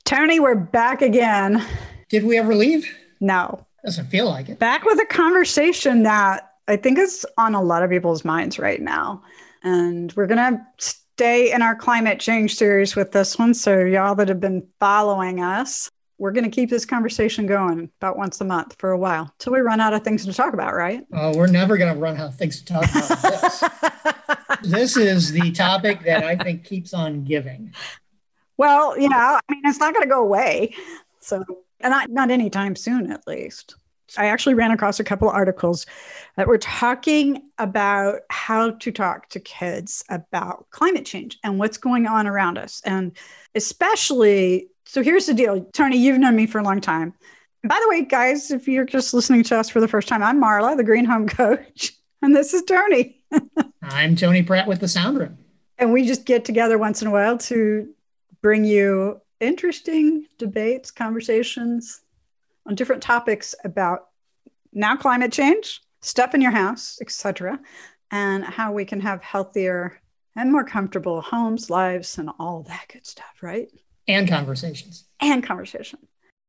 Tony, we're back again. Did we ever leave? No. Doesn't feel like it. Back with a conversation that I think is on a lot of people's minds right now. And we're going to stay in our climate change series with this one. So y'all that have been following us, we're going to keep this conversation going about once a month for a while till we run out of things to talk about, right? Oh, we're never going to run out of things to talk about this. This is the topic that I think keeps on giving. Well, yeah, I mean, it's not going to go away. So, and not anytime soon, at least. I actually ran across a couple of articles that were talking about how to talk to kids about climate change and what's going on around us. And especially, so here's the deal. Tony, you've known me for a long time. And by the way, guys, if you're just listening to us for the first time, I'm Marla, the Green Home Coach, and this is Tony. I'm Tony Pratt with the Sound Room. And we just get together once in a while to bring you interesting debates, conversations on different topics about now climate change, stuff in your house, etc., and how we can have healthier and more comfortable homes, lives, and all that good stuff, right? And conversations. And conversation.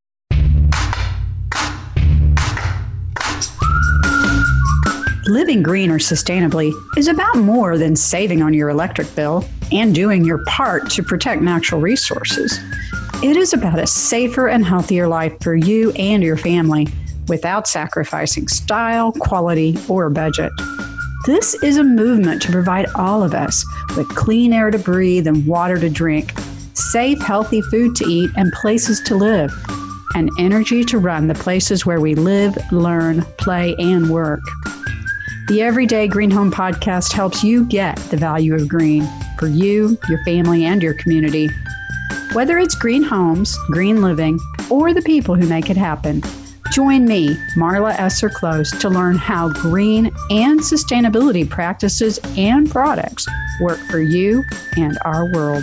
Living green or sustainably is about more than saving on your electric bill and doing your part to protect natural resources. It is about a safer and healthier life for you and your family without sacrificing style, quality, or budget. This is a movement to provide all of us with clean air to breathe and water to drink, safe, healthy food to eat, and places to live, and energy to run the places where we live, learn, play, and work. The Everyday Green Home Podcast helps you get the value of green for you, your family, and your community. Whether it's green homes, green living, or the people who make it happen, join me, Marla Esser Close, to learn how green and sustainability practices and products work for you and our world.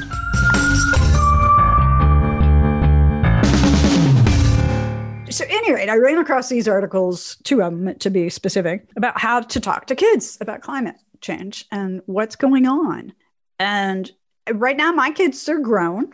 So at any rate, I ran across these articles, 2 of them to be specific, about how to talk to kids about climate change and what's going on. And right now, my kids are grown.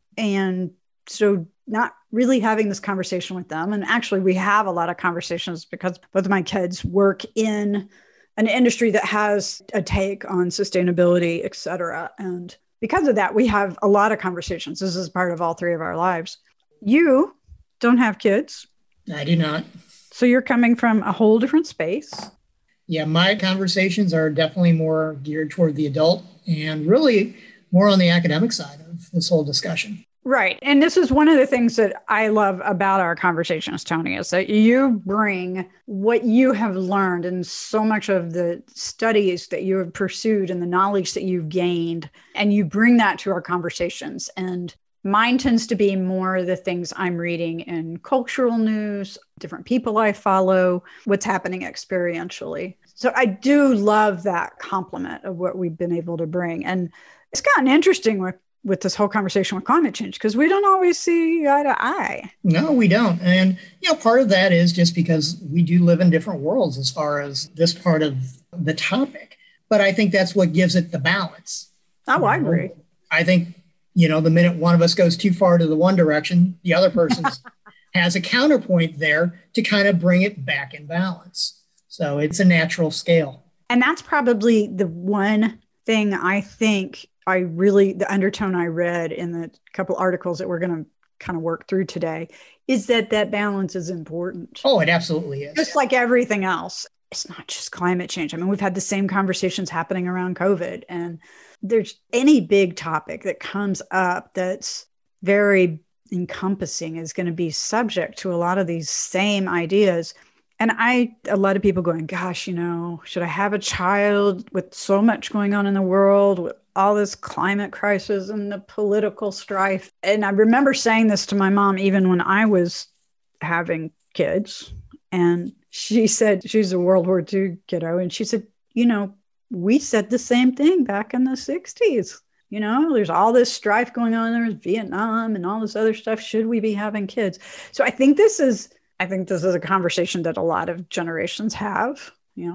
And so not really having this conversation with them. And actually, we have a lot of conversations because both of my kids work in an industry that has a take on sustainability, et cetera. And because of that, we have a lot of conversations. This is part of all 3 of our lives. You don't have kids. I do not. So you're coming from a whole different space. Yeah, my conversations are definitely more geared toward the adult and really more on the academic side of this whole discussion. Right. And this is one of the things that I love about our conversations, Tony, is that you bring what you have learned and so much of the studies that you have pursued and the knowledge that you've gained, and you bring that to our conversations. And mine tends to be more the things I'm reading in cultural news, different people I follow, what's happening experientially. So I do love that complement of what we've been able to bring. And it's gotten interesting with this whole conversation with climate change because we don't always see eye to eye. No, we don't. And, part of that is just because we do live in different worlds as far as this part of the topic. But I think that's what gives it the balance. Oh, I agree. I think, the minute one of us goes too far to the one direction, the other person has a counterpoint there to kind of bring it back in balance. So it's a natural scale. And that's probably the one thing I think the undertone I read in the couple articles that we're going to kind of work through today is that balance is important. Oh, it absolutely is. Just like everything else. It's not just climate change. I mean, we've had the same conversations happening around COVID, and there's any big topic that comes up that's very encompassing is going to be subject to a lot of these same ideas. And a lot of people going, gosh, should I have a child with so much going on in the world, with all this climate crisis and the political strife? And I remember saying this to my mom, even when I was having kids. And she said, she's a World War II kiddo. And she said, we said the same thing back in the 60s. There's all this strife going on. There's Vietnam and all this other stuff. Should we be having kids? So I think this is a conversation that a lot of generations have.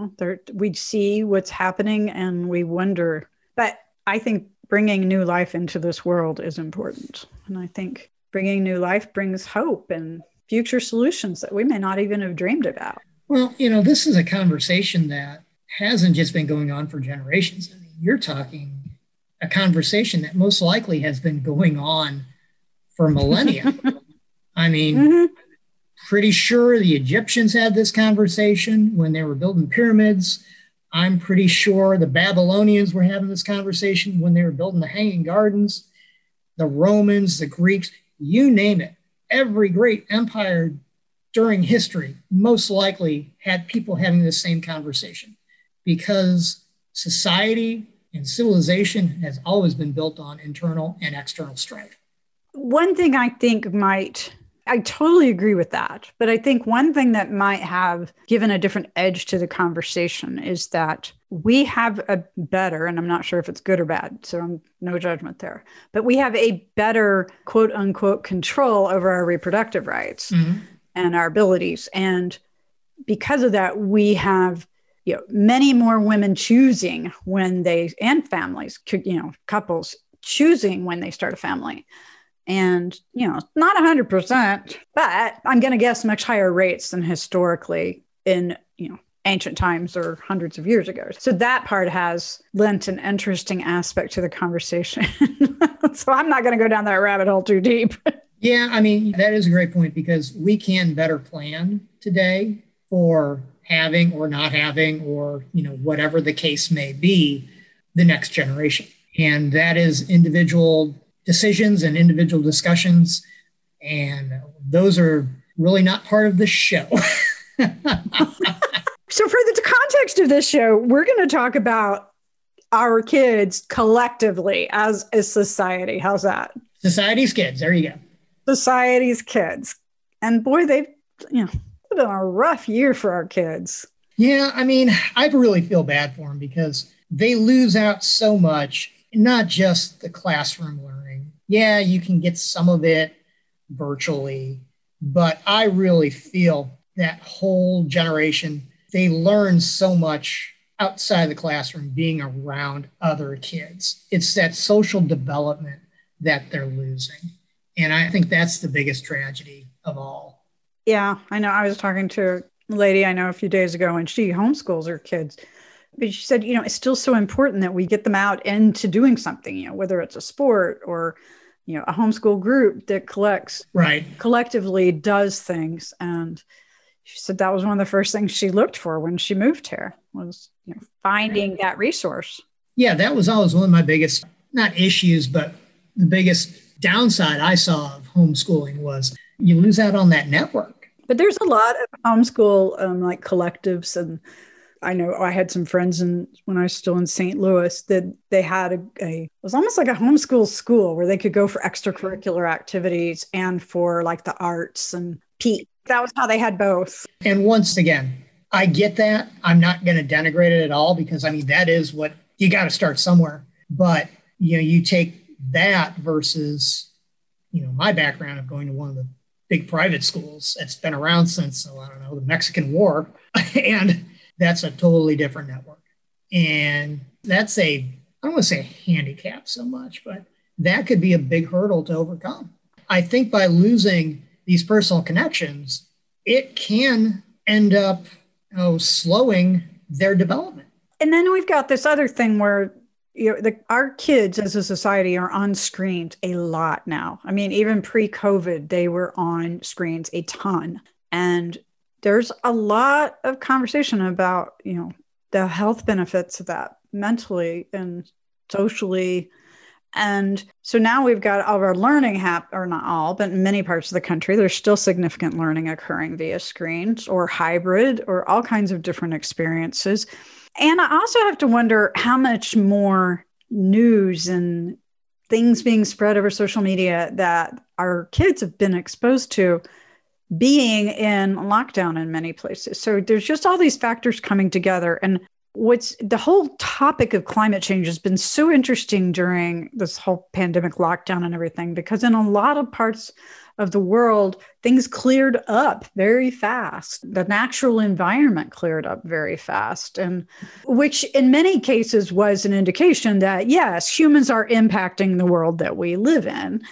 We see what's happening and we wonder. But I think bringing new life into this world is important. And I think bringing new life brings hope and future solutions that we may not even have dreamed about. Well, this is a conversation that hasn't just been going on for generations. I mean, you're talking a conversation that most likely has been going on for millennia. I mean, pretty sure the Egyptians had this conversation when they were building pyramids. I'm pretty sure the Babylonians were having this conversation when they were building the Hanging Gardens. The Romans, the Greeks, you name it. Every great empire during history most likely had people having the same conversation, because society and civilization has always been built on internal and external strife. One thing I think I totally agree with that. But I think one thing that might have given a different edge to the conversation is that we have a better, and I'm not sure if it's good or bad, so no judgment there, but we have a better quote unquote control over our reproductive rights and our abilities. And because of that, we have many more women choosing and families, couples choosing when they start a family. And, not 100%, but I'm going to guess much higher rates than historically in, ancient times or hundreds of years ago. So that part has lent an interesting aspect to the conversation. So I'm not going to go down that rabbit hole too deep. Yeah, I mean, that is a great point, because we can better plan today for having or not having, or, whatever the case may be, the next generation. And that is individual decisions and individual discussions. And those are really not part of this show. So for the context of this show, we're going to talk about our kids collectively as a society. How's that? Society's kids. There you go. Society's kids. And boy, they've, been a rough year for our kids. Yeah, I mean, I really feel bad for them, because they lose out so much, not just the classroom learning. Yeah, you can get some of it virtually, but I really feel that whole generation, they learn so much outside the classroom, being around other kids. It's that social development that they're losing. And I think that's the biggest tragedy of all. Yeah, I know. I was talking to a lady I know a few days ago, and she homeschools her kids. But she said, it's still so important that we get them out into doing something, whether it's a sport or, a homeschool group that collectively does things. And she said that was one of the first things she looked for when she moved here, was finding that resource. Yeah, that was always one of my biggest, not issues, but the biggest downside I saw of homeschooling was you lose out on that network. But there's a lot of homeschool like collectives, and I know I had some friends when I was still in St. Louis that they had it was almost like a homeschool school where they could go for extracurricular activities and for like the arts and PE. That was how they had both. And once again, I get that. I'm not going to denigrate it at all, because I mean, that is what you got to start somewhere. But, you take that versus, my background of going to one of the big private schools that's been around since, the Mexican War. And that's a totally different network. And that's I don't want to say a handicap so much, but that could be a big hurdle to overcome. I think by losing these personal connections, it can end up slowing their development. And then we've got this other thing where our kids as a society are on screens a lot now. I mean, even pre-COVID, they were on screens a ton. And there's a lot of conversation about, the health benefits of that mentally and socially. And so now we've got all of our learning or not all, but in many parts of the country, there's still significant learning occurring via screens or hybrid or all kinds of different experiences. And I also have to wonder how much more news and things being spread over social media that our kids have been exposed to being in lockdown in many places. So there's just all these factors coming together. And the whole topic of climate change has been so interesting during this whole pandemic lockdown and everything, because in a lot of parts of the world, things cleared up very fast. The natural environment cleared up very fast, and which in many cases was an indication that, yes, humans are impacting the world that we live in.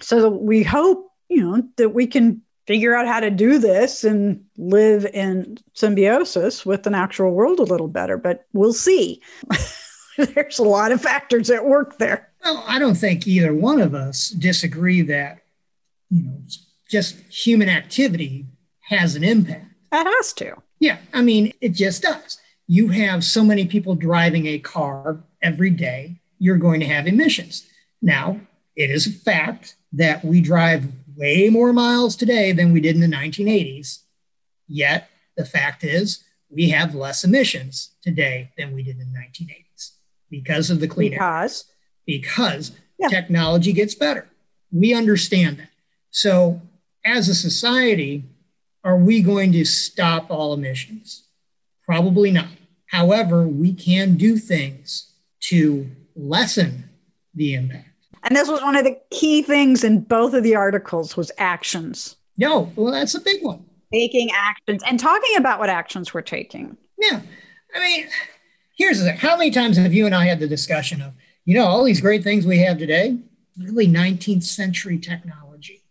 So we hope, that we can figure out how to do this and live in symbiosis with the natural world a little better, but we'll see. There's a lot of factors at work there. Well, I don't think either one of us disagree that, just human activity has an impact. It has to. Yeah, I mean, it just does. You have so many people driving a car every day, you're going to have emissions. Now, it is a fact that we drive way more miles today than we did in the 1980s. Yet, the fact is, we have less emissions today than we did in the 1980s because of the clean air. Because technology gets better. We understand that. So, as a society, are we going to stop all emissions? Probably not. However, we can do things to lessen the impact. And this was one of the key things in both of the articles was actions. No, well, that's a big one. Taking actions and talking about what actions we're taking. Yeah. I mean, here's the thing. How many times have you and I had the discussion of, all these great things we have today, really 19th century technology.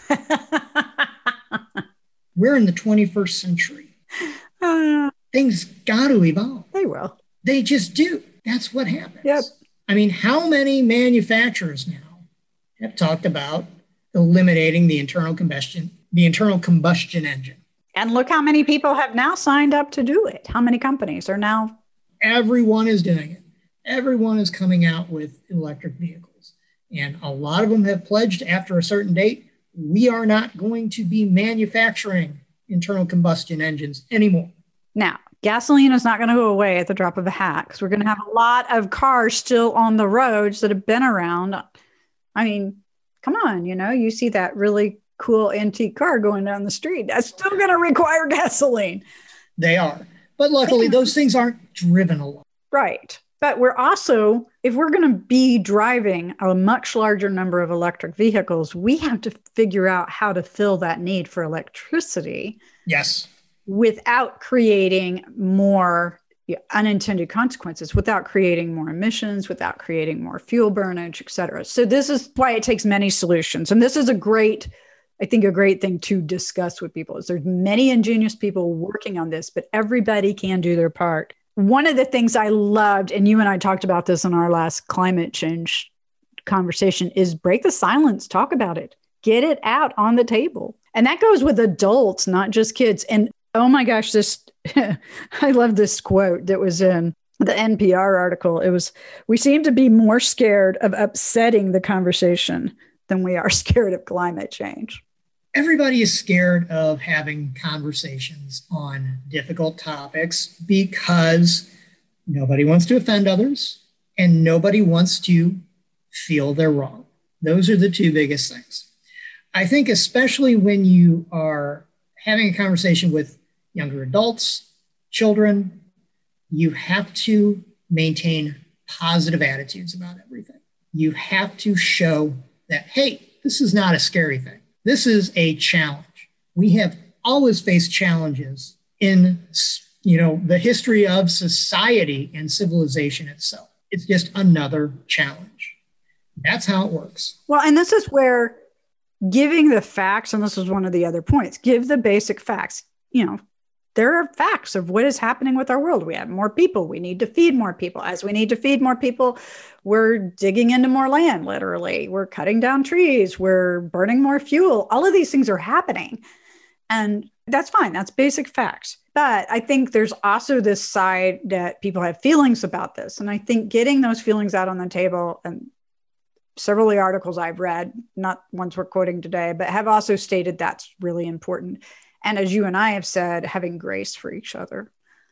We're in the 21st century. Things got to evolve. They will. They just do. That's what happens. Yep. I mean, how many manufacturers now have talked about eliminating the internal combustion engine? And look how many people have now signed up to do it. How many companies are now? Everyone is doing it. Everyone is coming out with electric vehicles. And a lot of them have pledged after a certain date, we are not going to be manufacturing internal combustion engines anymore. Now, gasoline is not going to go away at the drop of a hat because we're going to have a lot of cars still on the roads that have been around. I mean, come on, you see that really cool antique car going down the street. That's still going to require gasoline. They are. But luckily, those things aren't driven a lot. Right. But we're also, if we're going to be driving a much larger number of electric vehicles, we have to figure out how to fill that need for electricity. Yes. Without creating more unintended consequences, without creating more emissions, without creating more fuel burnage, et cetera. So this is why it takes many solutions. And this is a great thing to discuss with people is there's many ingenious people working on this, but everybody can do their part. One of the things I loved, and you and I talked about this in our last climate change conversation, is break the silence, talk about it, get it out on the table. And that goes with adults, not just kids. And oh my gosh, I love this quote that was in the NPR article. It was, we seem to be more scared of upsetting the conversation than we are scared of climate change. Everybody is scared of having conversations on difficult topics because nobody wants to offend others and nobody wants to feel they're wrong. Those are the two biggest things. I think especially when you are having a conversation with younger adults, children, you have to maintain positive attitudes about everything. You have to show that, hey, this is not a scary thing. This is a challenge. We have always faced challenges in, the history of society and civilization itself. It's just another challenge. That's how it works. Well, and this is where giving the facts, and this is one of the other points, give the basic facts. There are facts of what is happening with our world. We have more people. We need to feed more people. As we need to feed more people, we're digging into more land, literally. We're cutting down trees. We're burning more fuel. All of these things are happening. And that's fine. That's basic facts. But I think there's also this side that people have feelings about this. And I think getting those feelings out on the table, and several of the articles I've read, not ones we're quoting today, but have also stated that's really important. And as you and I have said, having grace for each other,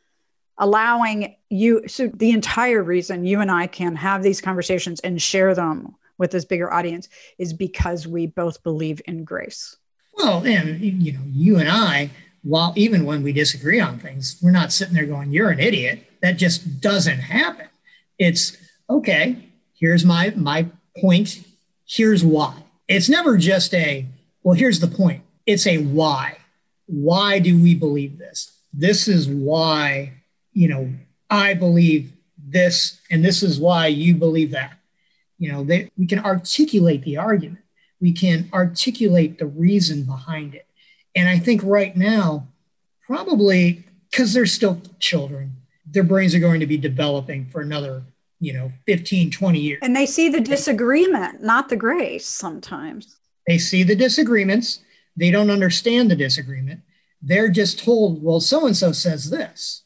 allowing you. So the entire reason you and I can have these conversations and share them with this bigger audience is because we both believe in grace. Well, and you and I, even when we disagree on things, we're not sitting there going, you're an idiot. That just doesn't happen. It's okay. Here's my point. Here's why. It's never just well, here's the point. It's a why. Why do we believe this? This is why, I believe this, and this is why you believe that. We can articulate the argument. We can articulate the reason behind it. And I think right now, probably because they're still children, their brains are going to be developing for another 15, 20 years. And they see the disagreement, not the grace sometimes. They see the disagreements. They don't understand the disagreement. They're just told, well, so-and-so says this.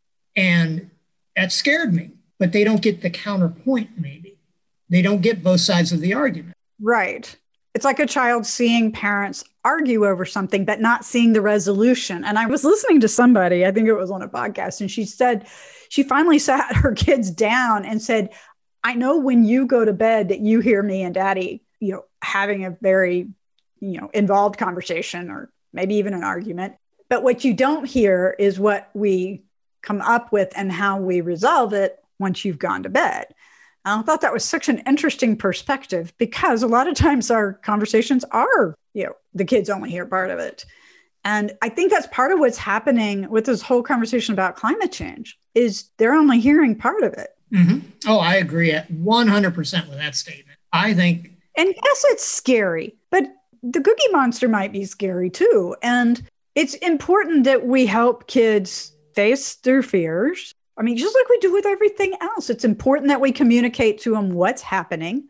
And that scared me. But they don't get the counterpoint, maybe. They don't get both sides of the argument. Right. It's like a child seeing parents argue over something, but not seeing the resolution. And I was listening to somebody, I think it was on a podcast, and she said, she finally sat her kids down and said, I know when you go to bed that you hear me and daddy, having a very, involved conversation or maybe even an argument. But what you don't hear is what we come up with and how we resolve it once you've gone to bed. And I thought that was such an interesting perspective because a lot of times our conversations are, the kids only hear part of it. And I think that's part of what's happening with this whole conversation about climate change is they're only hearing part of it. Mm-hmm. Oh, I agree at 100% with that statement. I think. And yes, it's scary, but the Cookie Monster might be scary too. And it's important that we help kids face their fears. I mean, just like we do with everything else, it's important that we communicate to them what's happening.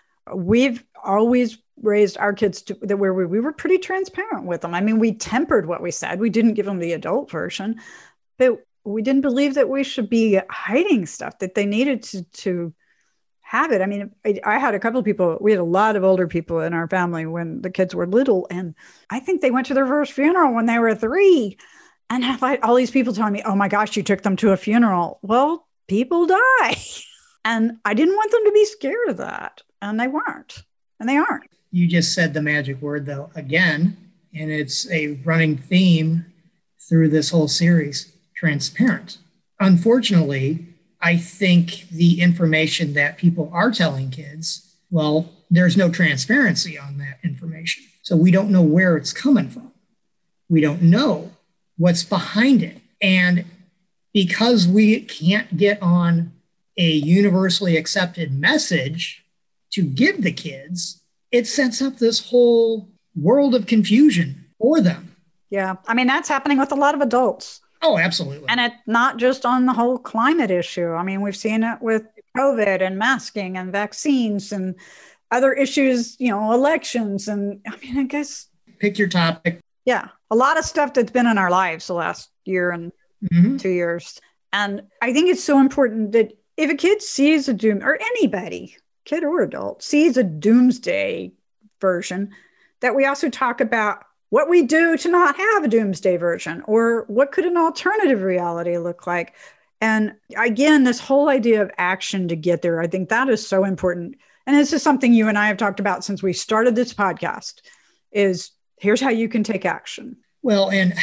We've always raised our kids to that where we were pretty transparent with them. I mean, we tempered what we said. We didn't give them the adult version, but we didn't believe that we should be hiding stuff that they needed to have it. I mean, I had a couple of people, we had a lot of older people in our family when the kids were little. And I think they went to their first funeral when they were 3. And have all these people telling me, oh my gosh, you took them to a funeral. Well, people die. And I didn't want them to be scared of that. And they weren't. And they aren't. You just said the magic word, though, again, and it's a running theme through this whole series, transparent. Unfortunately, I think the information that people are telling kids, well, there's no transparency on that information. So we don't know where it's coming from. We don't know what's behind it. And because we can't get on a universally accepted message to give the kids, it sets up this whole world of confusion for them. Yeah. I mean, that's happening with a lot of adults. Oh, absolutely. And it's not just on the whole climate issue. I mean, we've seen it with COVID and masking and vaccines and other issues, elections. And I mean, I guess. Pick your topic. Yeah. A lot of stuff that's been in our lives the last year and 2 years. And I think it's so important that if a kid sees a doom, or anybody, kid or adult, sees a doomsday version, that we also talk about what we do to not have a doomsday version, or what could an alternative reality look like. And again, this whole idea of action to get there, I think that is so important. And this is something you and I have talked about since we started this podcast, is here's how you can take action. Well, and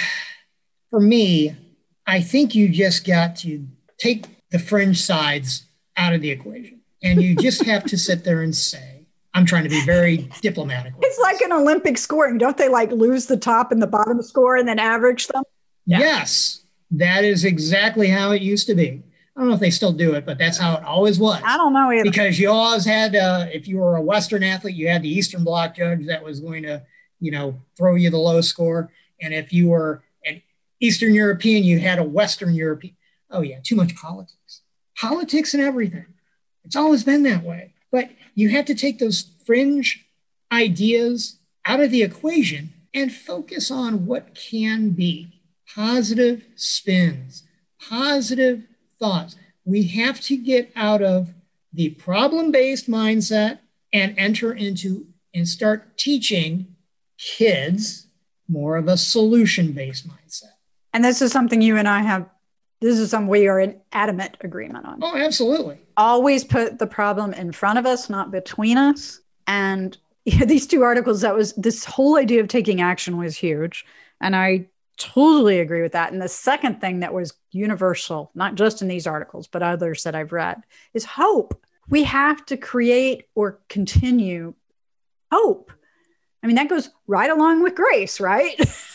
for me, I think you just got to take the fringe sides out of the equation. And you just have to sit there and say, I'm trying to be very diplomatic. It's like an Olympic scoring. Don't they lose the top and the bottom score and then average them? Yeah. Yes, that is exactly how it used to be. I don't know if they still do it, but that's how it always was. I don't know either. Because you always had, if you were a Western athlete, you had the Eastern Bloc judge that was going to, throw you the low score. And if you were an Eastern European, you had a Western European. Oh yeah, too much politics. Politics and everything. It's always been that way. But you have to take those fringe ideas out of the equation and focus on what can be. Positive spins, positive thoughts. We have to get out of the problem-based mindset and enter into and start teaching kids more of a solution-based mindset. And this is something you and I have, this is something we are in adamant agreement on. Oh, absolutely. Always put the problem in front of us, not between us. And these 2 articles, this whole idea of taking action was huge. And I totally agree with that. And the second thing that was universal, not just in these articles, but others that I've read, is hope. We have to create or continue hope. I mean, that goes right along with grace, right?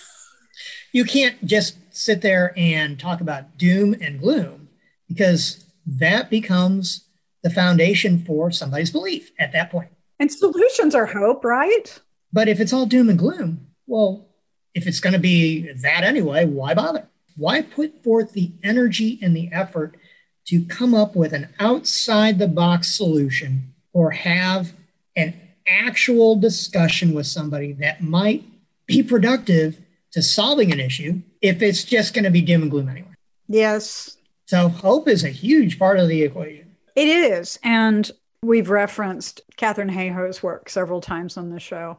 You can't just sit there and talk about doom and gloom, because that becomes the foundation for somebody's belief at that point. And solutions are hope, right? But if it's all doom and gloom, well, if it's going to be that anyway, why bother? Why put forth the energy and the effort to come up with an outside the box solution or have an actual discussion with somebody that might be productive to solving an issue if it's just going to be doom and gloom anyway? Yes. So hope is a huge part of the equation. It is. And we've referenced Katharine Hayhoe's work several times on the show.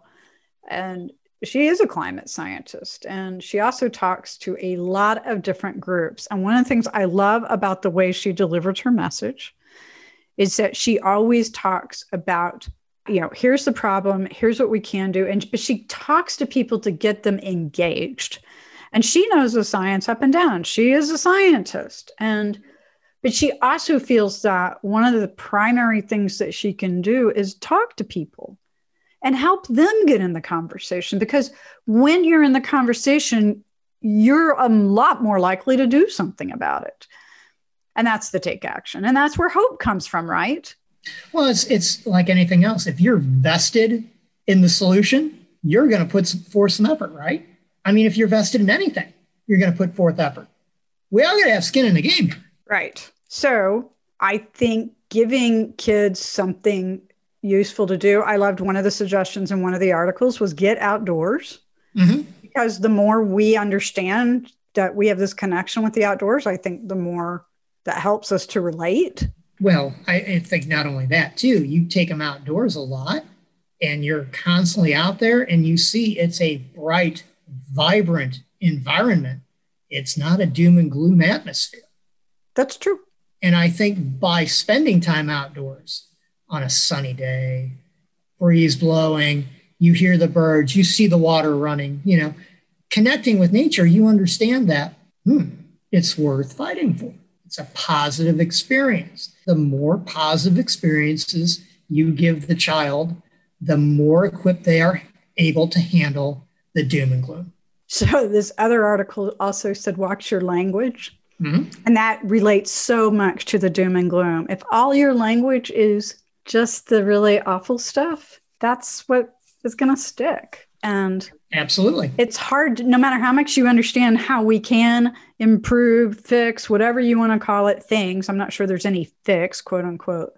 And she is a climate scientist, and she also talks to a lot of different groups. And one of the things I love about the way she delivers her message is that she always talks about, here's the problem, here's what we can do. But she talks to people to get them engaged. And she knows the science up and down. She is a scientist. But she also feels that one of the primary things that she can do is talk to people and help them get in the conversation. Because when you're in the conversation, you're a lot more likely to do something about it. And that's the take action. And that's where hope comes from, right? Well, it's like anything else. If you're vested in the solution, you're going to put forth some effort, right? I mean, if you're vested in anything, you're going to put forth effort. We all got to have skin in the game. Right. So I think giving kids something useful to do. I loved one of the suggestions in one of the articles was get outdoors. Mm-hmm. Because the more we understand that we have this connection with the outdoors, I think the more that helps us to relate. Well, I think not only that too, you take them outdoors a lot and you're constantly out there and you see it's a bright, vibrant environment. It's not a doom and gloom atmosphere. That's true. And I think by spending time outdoors, on a sunny day, breeze blowing, you hear the birds, you see the water running, connecting with nature, you understand that it's worth fighting for. It's a positive experience. The more positive experiences you give the child, the more equipped they are able to handle the doom and gloom. So this other article also said, watch your language. Mm-hmm. And that relates so much to the doom and gloom. If all your language is just the really awful stuff, that's what is going to stick. And absolutely, it's hard, no matter how much you understand how we can improve, fix, whatever you want to call it, things. I'm not sure there's any fix, quote unquote.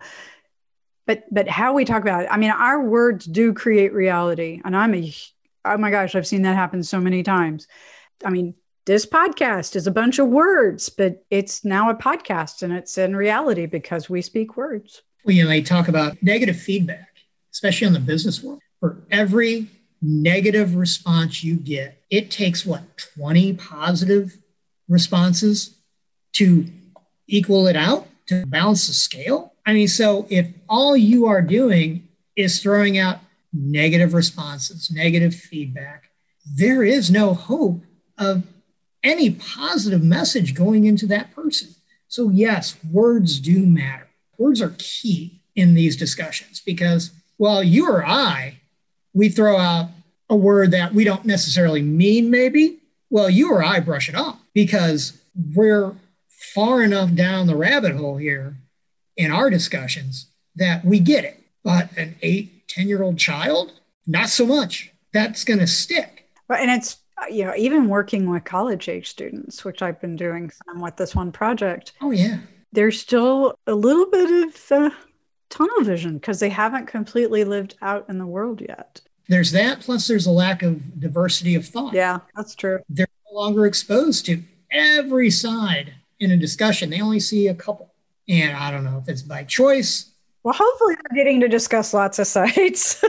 But how we talk about it, I mean, our words do create reality. And oh my gosh, I've seen that happen so many times. I mean, this podcast is a bunch of words, but it's now a podcast and it's in reality because we speak words. Well, they talk about negative feedback, especially in the business world. For every negative response you get, it takes 20 positive responses to equal it out, to balance the scale? I mean, so if all you are doing is throwing out negative responses, negative feedback, there is no hope of any positive message going into that person. So yes, words do matter. Words are key in these discussions because while you or I, we throw out a word that we don't necessarily mean maybe, well, you or I brush it off because we're far enough down the rabbit hole here in our discussions that we get it. But an 8-10-year-old child, not so much. That's going to stick. And it's, even working with college age students, which I've been doing some with this one project. Oh, yeah. There's still a little bit of tunnel vision because they haven't completely lived out in the world yet. There's that, plus there's a lack of diversity of thought. Yeah, that's true. They're no longer exposed to every side in a discussion. They only see a couple. And I don't know if it's by choice. Well, hopefully they're getting to discuss lots of sides.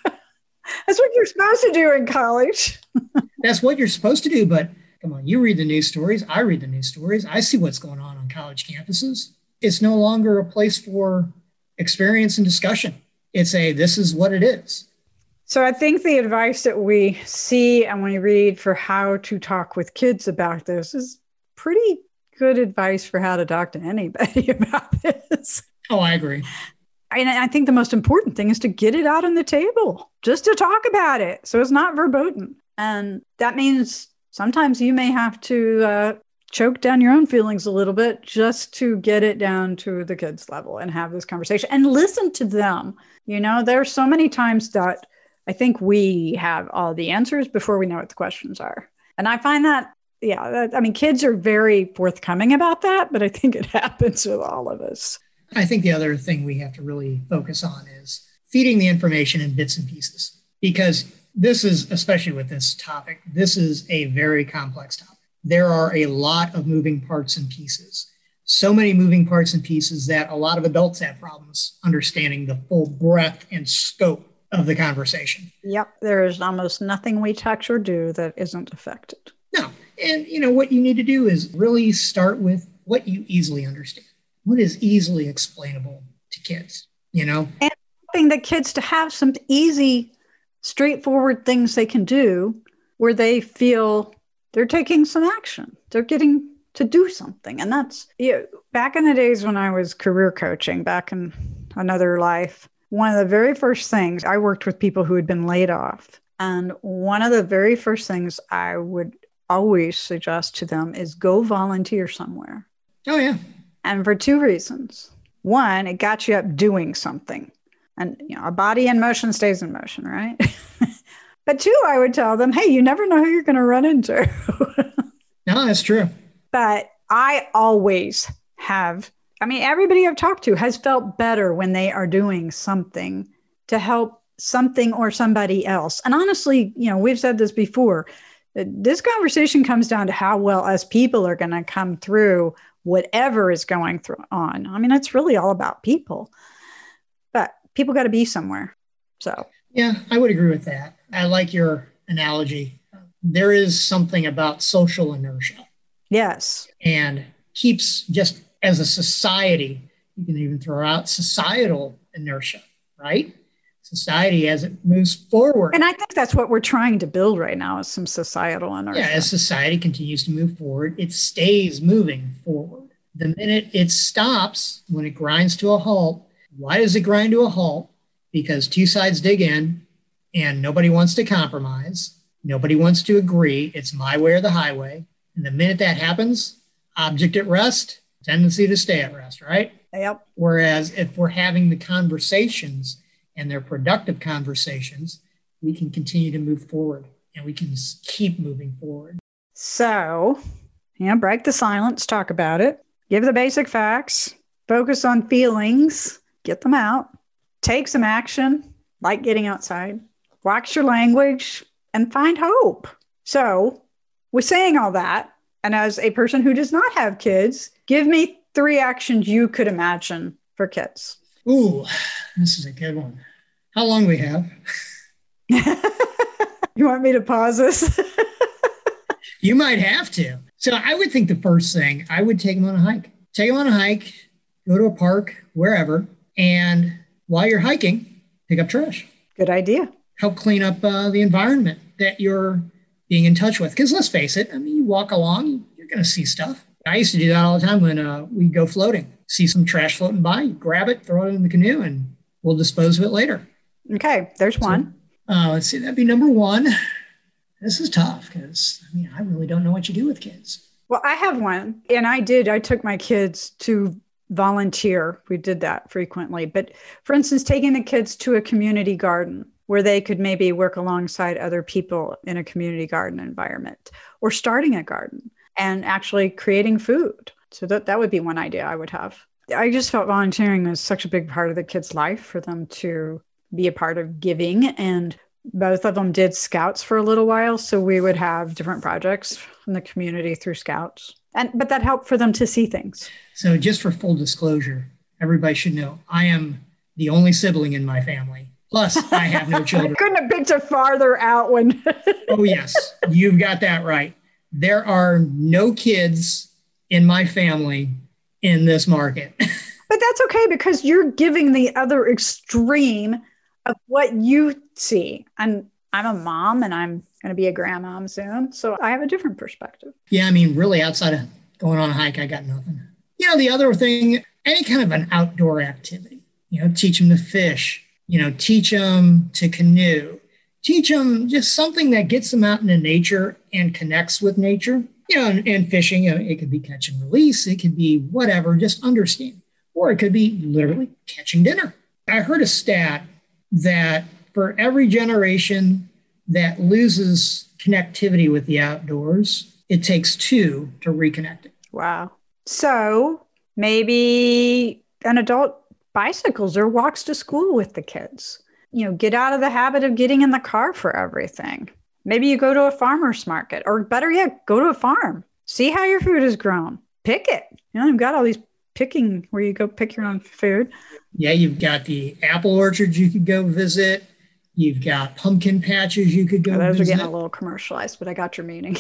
That's what you're supposed to do in college. That's what you're supposed to do. But come on, you read the news stories. I read the news stories. I see what's going on college campuses. It's no longer a place for experience and discussion. It's this is what it is. So I think the advice that we see and we read for how to talk with kids about this is pretty good advice for how to talk to anybody about this. Oh, I agree. And I think the most important thing is to get it out on the table, just to talk about it. So it's not verboten. And that means sometimes you may have to choke down your own feelings a little bit just to get it down to the kids' level and have this conversation and listen to them. There are so many times that I think we have all the answers before we know what the questions are. And I find that, kids are very forthcoming about that, but I think it happens with all of us. I think the other thing we have to really focus on is feeding the information in bits and pieces, because this is, especially with this topic, this is a very complex topic. There are a lot of moving parts and pieces. So many moving parts and pieces that a lot of adults have problems understanding the full breadth and scope of the conversation. Yep. There is almost nothing we touch or do that isn't affected. No. And, what you need to do is really start with what you easily understand. What is easily explainable to kids, And helping the kids to have some easy, straightforward things they can do where they feel they're taking some action. They're getting to do something. And that's, back in the days when I was career coaching, back in another life, one of the very first things, I worked with people who had been laid off. And one of the very first things I would always suggest to them is go volunteer somewhere. Oh, yeah. And for two reasons. One, it got you up doing something. And, a body in motion stays in motion, right? But two, I would tell them, hey, you never know who you're going to run into. No, that's true. But I always have, everybody I've talked to has felt better when they are doing something to help something or somebody else. And honestly, we've said this before, this conversation comes down to how well us people are going to come through whatever is going on. It's really all about people, but people got to be somewhere. So, yeah, I would agree with that. I like your analogy. There is something about social inertia. Yes. And keeps, just as a society, you can even throw out societal inertia, right? Society as it moves forward. And I think that's what we're trying to build right now is some societal inertia. Yeah, as society continues to move forward, it stays moving forward. The minute it stops, when it grinds to a halt, why does it grind to a halt? Because two sides dig in and nobody wants to compromise. Nobody wants to agree. It's my way or the highway. And the minute that happens, object at rest, tendency to stay at rest, right? Yep. Whereas if we're having the conversations and they're productive conversations, we can continue to move forward and we can keep moving forward. So, break the silence, talk about it, give the basic facts, focus on feelings, get them out, take some action, like getting outside, watch your language, and find hope. So, with saying all that, and as a person who does not have kids, give me 3 actions you could imagine for kids. Ooh, this is a good one. How long do we have? You want me to pause this? You might have to. So I would think the first thing, I would take them on a hike. Take them on a hike, go to a park, wherever, and while you're hiking, pick up trash. Good idea. Help clean up the environment that you're being in touch with. Because let's face it, you walk along, you're going to see stuff. I used to do that all the time when we go floating. See some trash floating by, you grab it, throw it in the canoe, and we'll dispose of it later. Okay, there's one. Let's see, that'd be number 1. This is tough because, I really don't know what you do with kids. Well, I have one, and I took my kids to volunteer. We did that frequently. But for instance, taking the kids to a community garden where they could maybe work alongside other people in a community garden environment, or starting a garden and actually creating food. So that would be one idea I would have. I just felt volunteering is such a big part of the kids' life for them to be a part of giving. And both of them did Scouts for a little while. So we would have different projects in the community through Scouts. But that helped for them to see things. So just for full disclosure, everybody should know I am the only sibling in my family. Plus, I have no children. I couldn't have picked a farther out one. Oh, yes. You've got that right. There are no kids in my family in this market. But that's okay because you're giving the other extreme of what you see. And I'm a mom and I'm going to be a grandmom soon. So I have a different perspective. Yeah, really outside of going on a hike, I got nothing. The other thing, any kind of an outdoor activity, teach them to fish, teach them to canoe, teach them just something that gets them out into nature and connects with nature. and fishing, it could be catch and release. It could be whatever, just understanding. Or it could be literally catching dinner. I heard a stat that for every generation that loses connectivity with the outdoors, it takes 2 to reconnect it. Wow. So maybe an adult bicycles or walks to school with the kids. Get out of the habit of getting in the car for everything. Maybe you go to a farmer's market, or better yet, go to a farm. See how your food is grown. Pick it. You've got all these picking where you go pick your own food. Yeah, you've got the apple orchards you could go visit. You've got pumpkin patches you could go those visit. Are getting a little commercialized, but I got your meaning.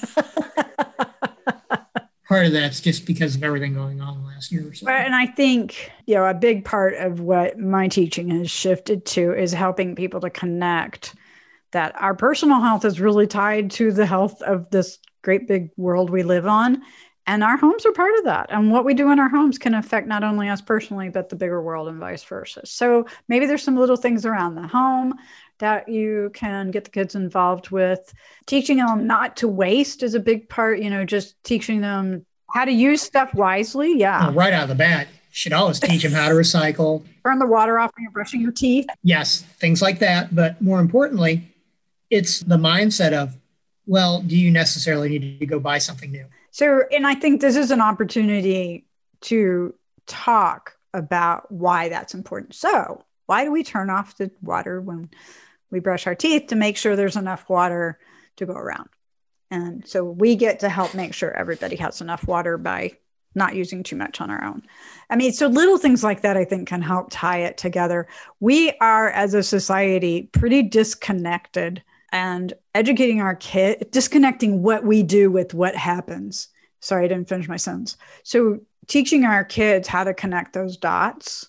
Part of that's just because of everything going on last year or so. And I think, a big part of what my teaching has shifted to is helping people to connect that our personal health is really tied to the health of this great big world we live on. And our homes are part of that. And what we do in our homes can affect not only us personally, but the bigger world and vice versa. So maybe there's some little things around the home that you can get the kids involved with. Teaching them not to waste is a big part, just teaching them how to use stuff wisely. Yeah. Well, right out of the bat, you should always teach them how to recycle. Turn the water off when you're brushing your teeth. Yes, things like that. But more importantly, it's the mindset of, well, do you necessarily need to go buy something new? So, and I think this is an opportunity to talk about why that's important. So, why do we turn off the water when we brush our teeth? To make sure there's enough water to go around. And so we get to help make sure everybody has enough water by not using too much on our own. So little things like that, I think, can help tie it together. We are, as a society, pretty disconnected, and educating our kids, disconnecting what we do with what happens. Sorry, I didn't finish my sentence. So teaching our kids how to connect those dots,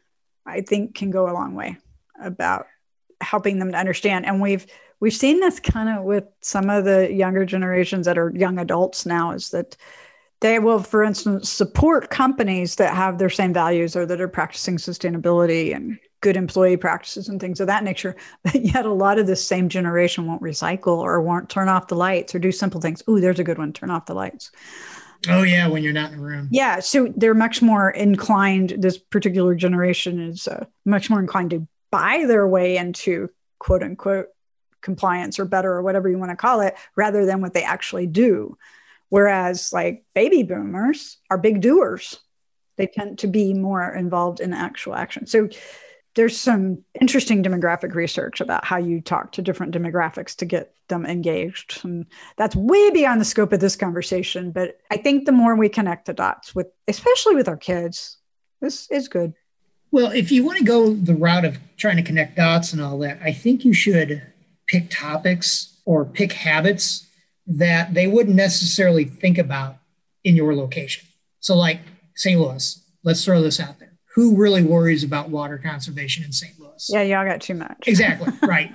I think, can go a long way about helping them to understand. And we've seen this kind of with some of the younger generations that are young adults now, is that they will, for instance, support companies that have their same values or that are practicing sustainability and good employee practices and things of that nature. But yet a lot of this same generation won't recycle or won't turn off the lights or do simple things. Ooh, there's a good one. Turn off the lights. Oh, yeah, when you're not in the room. Yeah. So they're much more inclined, this particular generation is much more inclined to buy their way into quote unquote compliance or better or whatever you want to call it, rather than what they actually do. Whereas like baby boomers are big doers. They tend to be more involved in actual action. So there's some interesting demographic research about how you talk to different demographics to get them engaged. And that's way beyond the scope of this conversation. But I think the more we connect the dots with, especially with our kids, this is good. Well, if you want to go the route of trying to connect dots and all that, I think you should pick topics or pick habits that they wouldn't necessarily think about in your location. So like St. Louis, let's throw this out there. Who really worries about water conservation in St. Louis? Yeah, y'all got too much. Exactly, right.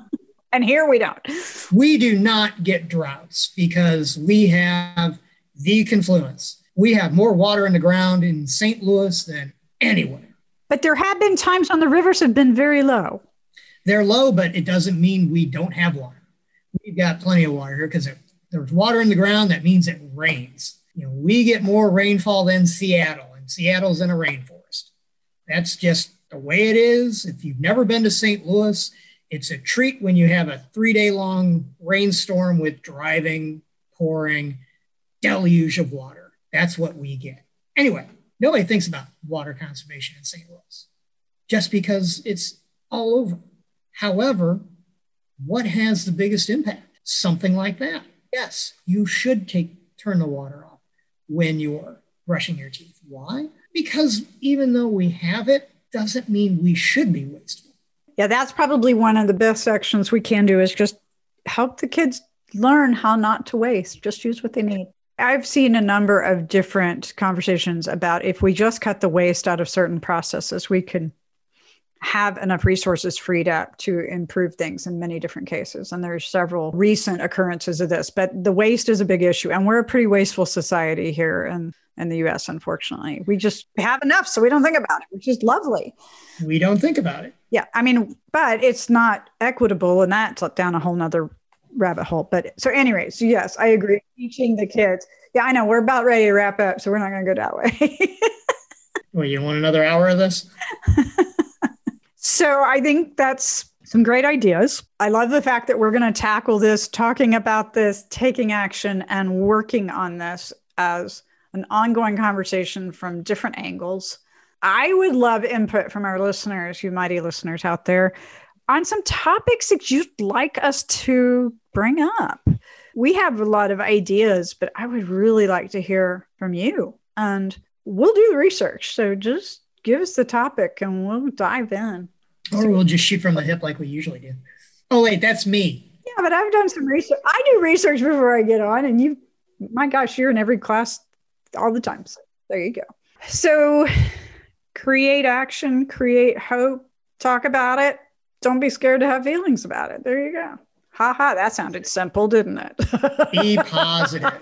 And here we don't. We do not get droughts because we have the confluence. We have more water in the ground in St. Louis than anywhere. But there have been times when the rivers have been very low. They're low, but it doesn't mean we don't have water. We've got plenty of water here because there's water in the ground. That means it rains. We get more rainfall than Seattle, and Seattle's in a rainforest. That's just the way it is. If you've never been to St. Louis, it's a treat when you have a 3-day-long rainstorm with driving, pouring, deluge of water. That's what we get. Anyway, nobody thinks about water conservation in St. Louis just because it's all over. However, what has the biggest impact? Something like that. Yes, you should turn the water off when you're brushing your teeth. Why? Because even though we have it, doesn't mean we should be wasteful. Yeah, that's probably one of the best actions we can do, is just help the kids learn how not to waste. Just use what they need. I've seen a number of different conversations about if we just cut the waste out of certain processes, we could have enough resources freed up to improve things in many different cases. And there's several recent occurrences of this, but the waste is a big issue. And we're a pretty wasteful society here in the US, unfortunately. We just have enough, so we don't think about it, which is lovely. We don't think about it. Yeah, but it's not equitable, and that's down a whole nother rabbit hole. But so anyway, so yes, I agree. Teaching the kids. Yeah, I know we're about ready to wrap up, so we're not going to go that way. Well, you want another hour of this? So I think that's some great ideas. I love the fact that we're going to tackle this, talking about this, taking action, and working on this as an ongoing conversation from different angles. I would love input from our listeners, you mighty listeners out there, on some topics that you'd like us to bring up. We have a lot of ideas, but I would really like to hear from you. And we'll do the research. So just give us the topic and we'll dive in. Or we'll just shoot from the hip like we usually do. Oh, wait, that's me. Yeah, but I've done some research. I do research before I get on, and you, my gosh, you're in every class all the time. So there you go. So create action, create hope, talk about it. Don't be scared to have feelings about it. There you go. Ha ha, that sounded simple, didn't it? Be positive.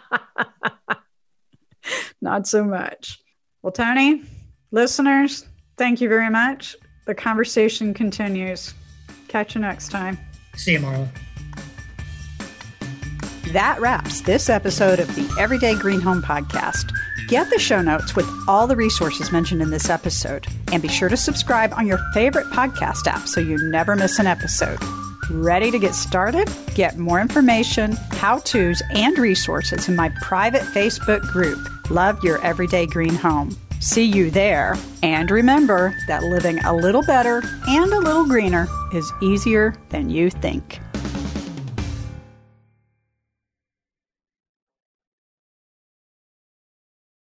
Not so much. Well, Tony, listeners, thank you very much. The conversation continues. Catch you next time. See you, Marla. That wraps this episode of the Everyday Green Home Podcast. Get the show notes with all the resources mentioned in this episode. And be sure to subscribe on your favorite podcast app so you never miss an episode. Ready to get started? Get more information, how-tos, and resources in my private Facebook group, Love Your Everyday Green Home. See you there. And remember that living a little better and a little greener is easier than you think.